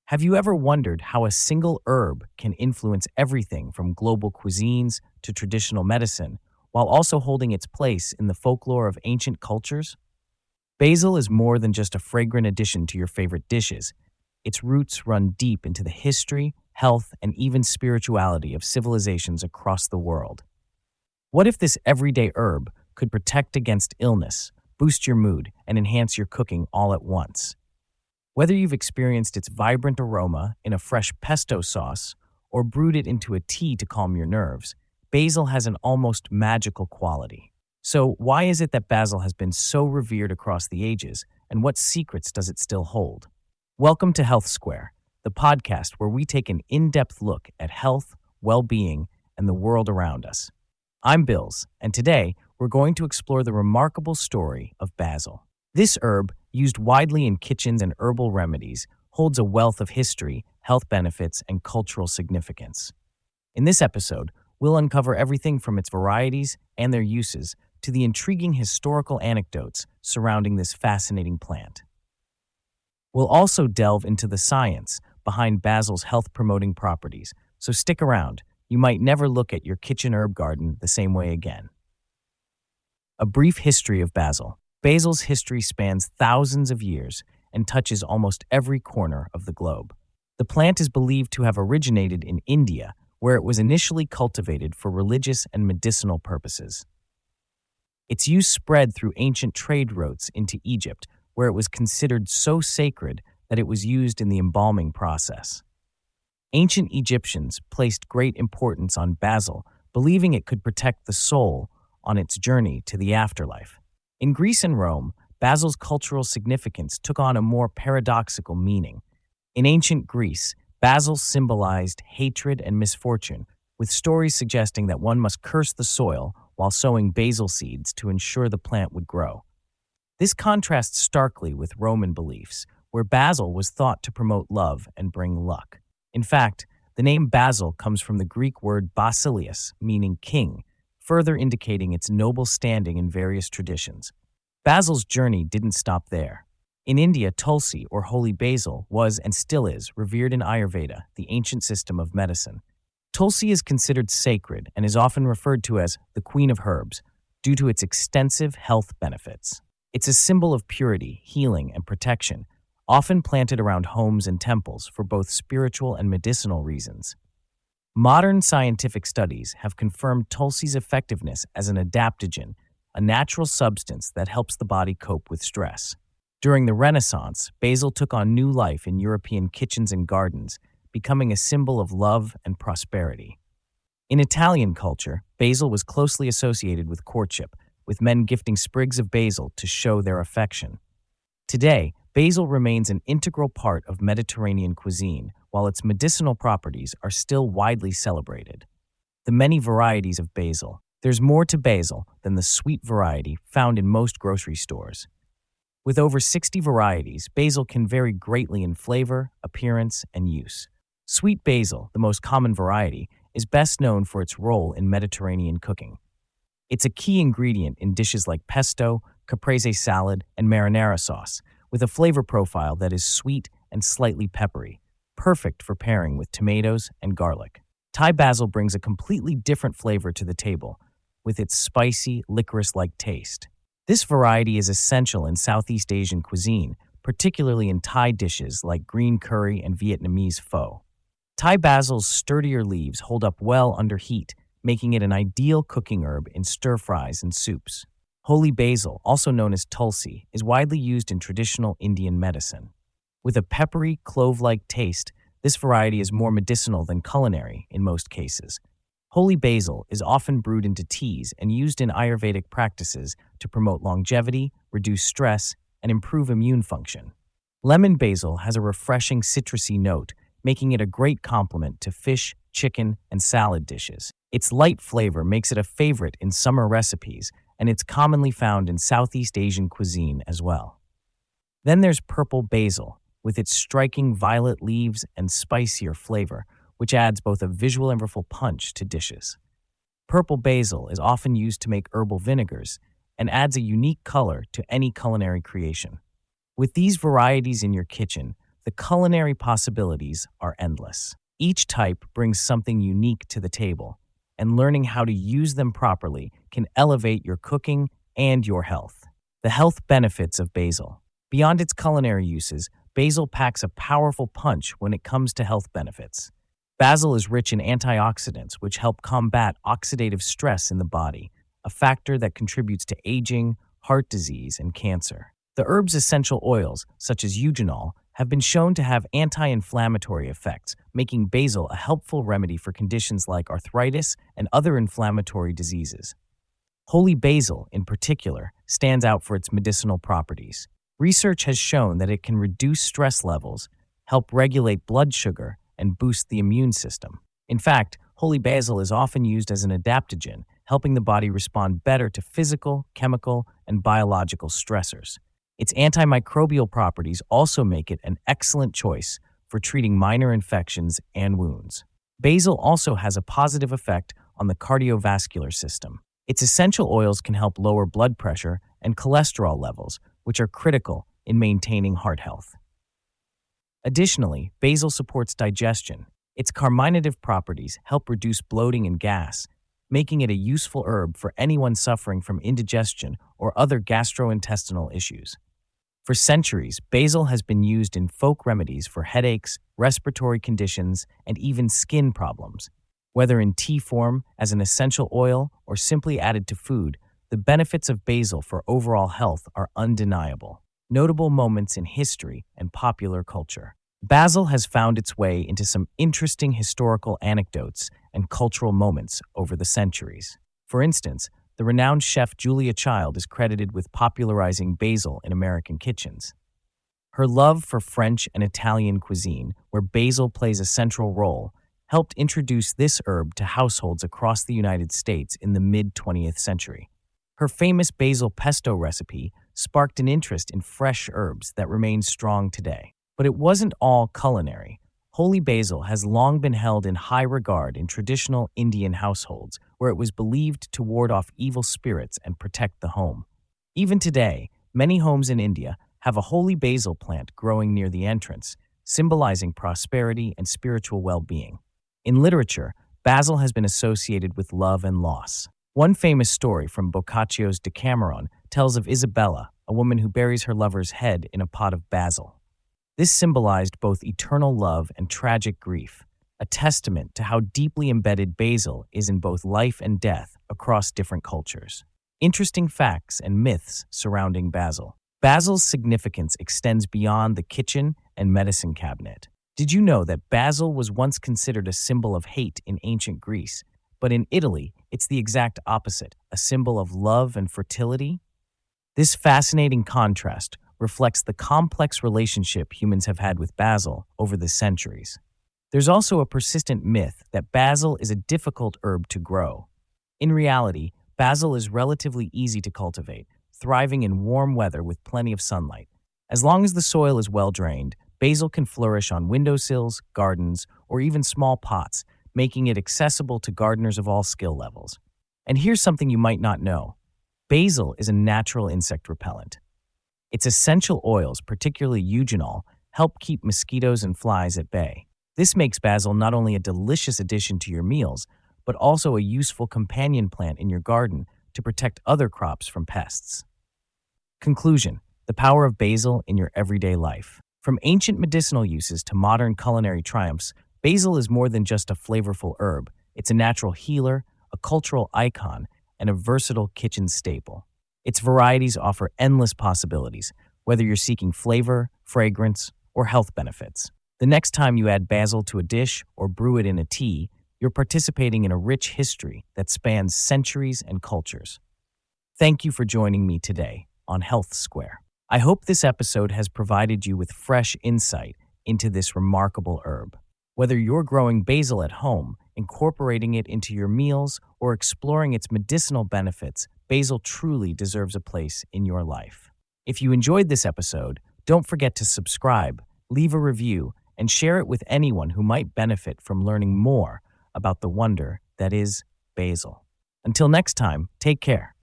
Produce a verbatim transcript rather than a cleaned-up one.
Have you ever wondered how a single herb can influence everything from global cuisines to traditional medicine, while also holding its place in the folklore of ancient cultures? Basil is more than just a fragrant addition to your favorite dishes. Its roots run deep into the history, health, and even spirituality of civilizations across the world. What if this everyday herb could protect against illness, boost your mood, and enhance your cooking all at once? Whether you've experienced its vibrant aroma in a fresh pesto sauce or brewed it into a tea to calm your nerves, basil has an almost magical quality. So, why is it that basil has been so revered across the ages, and what secrets does it still hold? Welcome to Health Square, the podcast where we take an in-depth look at health, well-being, and the world around us. I'm Bills, and today we're going to explore the remarkable story of basil. This herb, used widely in kitchens and herbal remedies, holds a wealth of history, health benefits, and cultural significance. In this episode, we'll uncover everything from its varieties and their uses to the intriguing historical anecdotes surrounding this fascinating plant. We'll also delve into the science behind basil's health-promoting properties, so stick around. You might never look at your kitchen herb garden the same way again. A brief history of basil. Basil's history spans thousands of years and touches almost every corner of the globe. The plant is believed to have originated in India, where it was initially cultivated for religious and medicinal purposes. Its use spread through ancient trade routes into Egypt, where it was considered so sacred that it was used in the embalming process. Ancient Egyptians placed great importance on basil, believing it could protect the soul on its journey to the afterlife. In Greece and Rome, basil's cultural significance took on a more paradoxical meaning. In ancient Greece, basil symbolized hatred and misfortune, with stories suggesting that one must curse the soil while sowing basil seeds to ensure the plant would grow. This contrasts starkly with Roman beliefs, where basil was thought to promote love and bring luck. In fact, the name basil comes from the Greek word basileus, meaning king, further indicating its noble standing in various traditions. Basil's journey didn't stop there. In India, Tulsi, or holy basil, was and still is revered in Ayurveda, the ancient system of medicine. Tulsi is considered sacred and is often referred to as the queen of herbs due to its extensive health benefits. It's a symbol of purity, healing, and protection, often planted around homes and temples for both spiritual and medicinal reasons. Modern scientific studies have confirmed Tulsi's effectiveness as an adaptogen, a natural substance that helps the body cope with stress. During the Renaissance, basil took on new life in European kitchens and gardens, becoming a symbol of love and prosperity. In Italian culture, basil was closely associated with courtship, with men gifting sprigs of basil to show their affection. Today, basil remains an integral part of Mediterranean cuisine, while its medicinal properties are still widely celebrated. The many varieties of basil. There's more to basil than the sweet variety found in most grocery stores. With over sixty varieties, basil can vary greatly in flavor, appearance, and use. Sweet basil, the most common variety, is best known for its role in Mediterranean cooking. It's a key ingredient in dishes like pesto, caprese salad, and marinara sauce, with a flavor profile that is sweet and slightly peppery, perfect for pairing with tomatoes and garlic. Thai basil brings a completely different flavor to the table, with its spicy, licorice-like taste. This variety is essential in Southeast Asian cuisine, particularly in Thai dishes like green curry and Vietnamese pho. Thai basil's sturdier leaves hold up well under heat, making it an ideal cooking herb in stir-fries and soups. Holy basil, also known as tulsi, is widely used in traditional Indian medicine. With a peppery, clove-like taste, this variety is more medicinal than culinary in most cases. Holy basil is often brewed into teas and used in Ayurvedic practices to promote longevity, reduce stress, and improve immune function. Lemon basil has a refreshing citrusy note, making it a great complement to fish, chicken, and salad dishes. Its light flavor makes it a favorite in summer recipes, and it's commonly found in Southeast Asian cuisine as well. Then there's purple basil, with its striking violet leaves and spicier flavor, which adds both a visual and flavorful punch to dishes. Purple basil is often used to make herbal vinegars and adds a unique color to any culinary creation. With these varieties in your kitchen, the culinary possibilities are endless. Each type brings something unique to the table, and learning how to use them properly can elevate your cooking and your health. The health benefits of basil. Beyond its culinary uses, basil packs a powerful punch when it comes to health benefits. Basil is rich in antioxidants, which help combat oxidative stress in the body, a factor that contributes to aging, heart disease, and cancer. The herb's essential oils, such as eugenol, have been shown to have anti-inflammatory effects, making basil a helpful remedy for conditions like arthritis and other inflammatory diseases. Holy basil, in particular, stands out for its medicinal properties. Research has shown that it can reduce stress levels, help regulate blood sugar, and boost the immune system. In fact, holy basil is often used as an adaptogen, helping the body respond better to physical, chemical, and biological stressors. Its antimicrobial properties also make it an excellent choice for treating minor infections and wounds. Basil also has a positive effect on the cardiovascular system. Its essential oils can help lower blood pressure and cholesterol levels, which are critical in maintaining heart health. Additionally, basil supports digestion. Its carminative properties help reduce bloating and gas, making it a useful herb for anyone suffering from indigestion or other gastrointestinal issues. For centuries, basil has been used in folk remedies for headaches, respiratory conditions, and even skin problems. Whether in tea form, as an essential oil, or simply added to food, the benefits of basil for overall health are undeniable. Notable moments in history and popular culture. Basil has found its way into some interesting historical anecdotes and cultural moments over the centuries. For instance, the renowned chef Julia Child is credited with popularizing basil in American kitchens. Her love for French and Italian cuisine, where basil plays a central role, helped introduce this herb to households across the United States in the mid-twentieth century. Her famous basil pesto recipe sparked an interest in fresh herbs that remains strong today. But it wasn't all culinary. Holy basil has long been held in high regard in traditional Indian households, where it was believed to ward off evil spirits and protect the home. Even today, many homes in India have a holy basil plant growing near the entrance, symbolizing prosperity and spiritual well-being. In literature, basil has been associated with love and loss. One famous story from Boccaccio's Decameron tells of Isabella, a woman who buries her lover's head in a pot of basil. This symbolized both eternal love and tragic grief, a testament to how deeply embedded basil is in both life and death across different cultures. Interesting facts and myths surrounding basil. Basil's significance extends beyond the kitchen and medicine cabinet. Did you know that basil was once considered a symbol of hate in ancient Greece, but in Italy, it's the exact opposite, a symbol of love and fertility? This fascinating contrast reflects the complex relationship humans have had with basil over the centuries. There's also a persistent myth that basil is a difficult herb to grow. In reality, basil is relatively easy to cultivate, thriving in warm weather with plenty of sunlight. As long as the soil is well drained, basil can flourish on windowsills, gardens, or even small pots, making it accessible to gardeners of all skill levels. And here's something you might not know. Basil is a natural insect repellent. Its essential oils, particularly eugenol, help keep mosquitoes and flies at bay. This makes basil not only a delicious addition to your meals, but also a useful companion plant in your garden to protect other crops from pests. Conclusion: the power of basil in your everyday life. From ancient medicinal uses to modern culinary triumphs, basil is more than just a flavorful herb. It's a natural healer, a cultural icon, and a versatile kitchen staple. Its varieties offer endless possibilities, whether you're seeking flavor, fragrance, or health benefits. The next time you add basil to a dish or brew it in a tea, you're participating in a rich history that spans centuries and cultures. Thank you for joining me today on Health Square. I hope this episode has provided you with fresh insight into this remarkable herb. Whether you're growing basil at home, incorporating it into your meals, or exploring its medicinal benefits, basil truly deserves a place in your life. If you enjoyed this episode, don't forget to subscribe, leave a review, and share it with anyone who might benefit from learning more about the wonder that is basil. Until next time, take care.